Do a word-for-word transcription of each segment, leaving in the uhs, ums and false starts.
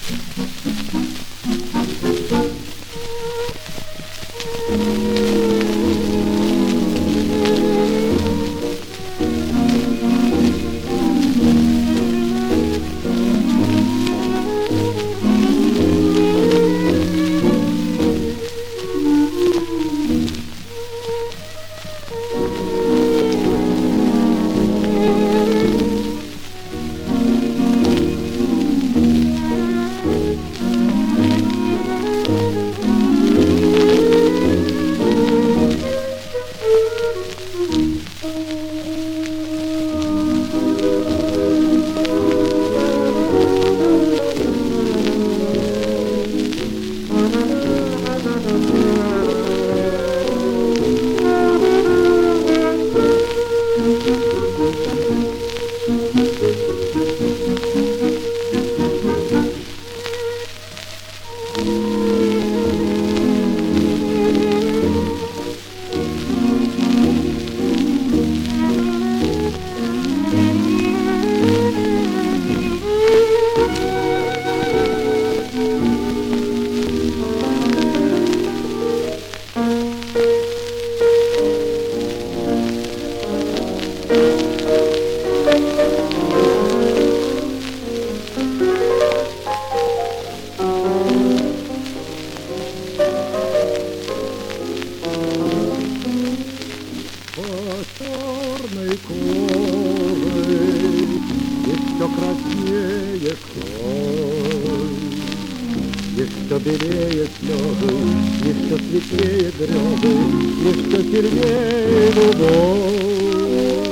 черной кожей, и все краснее кровь, и все белее слезы, и все светлее грезы, и все сильнее любовь.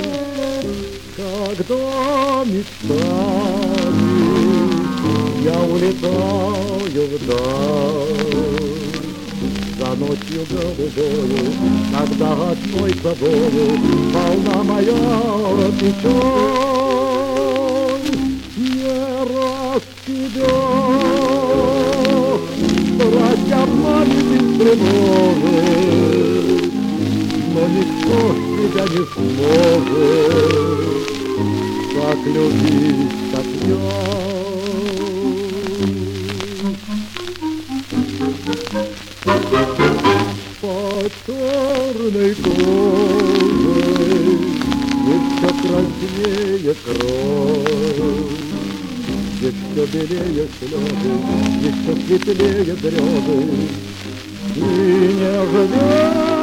Когда мечтами я улетаю вдаль, за ночью голубою, когда одной тобою полна моя печаль, не раз тебя страсть обманет и тревожит, но никто тебя не сможет так любить, как я. По черной коже и все краснее кровь, и все белее слезы, и все светлее грезы, и не ждешь